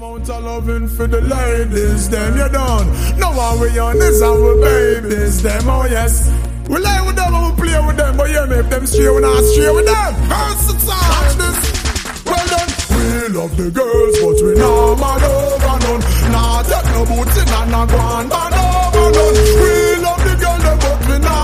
amount of loving for the ladies, them you done. No one we on this our babies, them oh yes. We lay with them and we play with them, but yeah, make them stray, we not stray with them. Versatile. Watch this. Well done. We love the girls, but we not mad over none. Nah, take no boots in and not go on bad over none. We love the girl, but we not